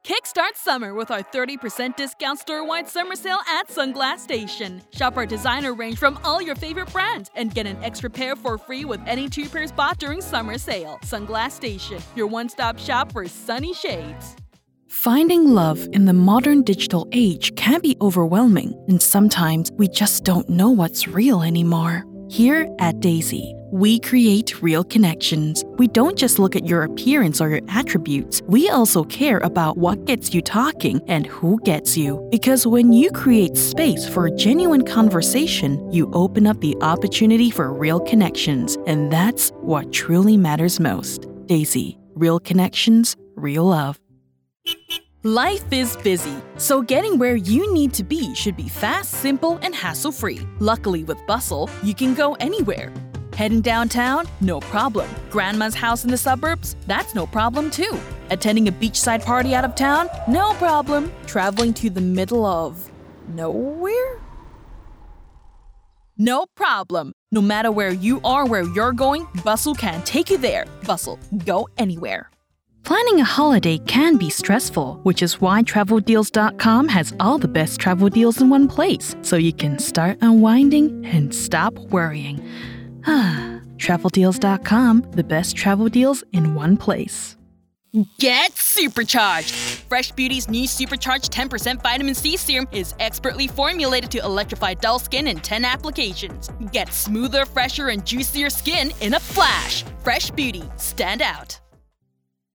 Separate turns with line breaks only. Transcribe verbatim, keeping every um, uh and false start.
Kickstart summer with our thirty percent discount store-wide summer sale at Sunglass Station. Shop our designer range from all your favorite brands and get an extra pair for free with any two pairs bought during summer sale. Sunglass Station, your one-stop shop for sunny shades.
Finding love in the modern digital age can be overwhelming, and sometimes we just don't know what's real anymore. Here at Daisy, we create real connections. We don't just look at your appearance or your attributes. We also care about what gets you talking and who gets you. Because when you create space for a genuine conversation, you open up the opportunity for real connections. And that's what truly matters most. Daisy, real connections, real love.
Life is busy, so getting where you need to be should be fast, simple, and hassle-free. Luckily, with Bustle, you can go anywhere. Heading downtown? No problem. Grandma's house in the suburbs? That's no problem too. Attending a beachside party out of town? No problem. Traveling to the middle of nowhere? No problem. No matter where you are, where you're going, Bustle can take you there. Bustle, go anywhere.
Planning a holiday can be stressful, which is why travel deals dot com has all the best travel deals in one place, so you can start unwinding and stop worrying. Ah, travel deals dot com, the best travel deals in one place.
Get supercharged! Fresh Beauty's new Supercharged ten percent Vitamin C Serum is expertly formulated to electrify dull skin in ten applications. Get smoother, fresher, and juicier skin in a flash. Fresh Beauty, stand out.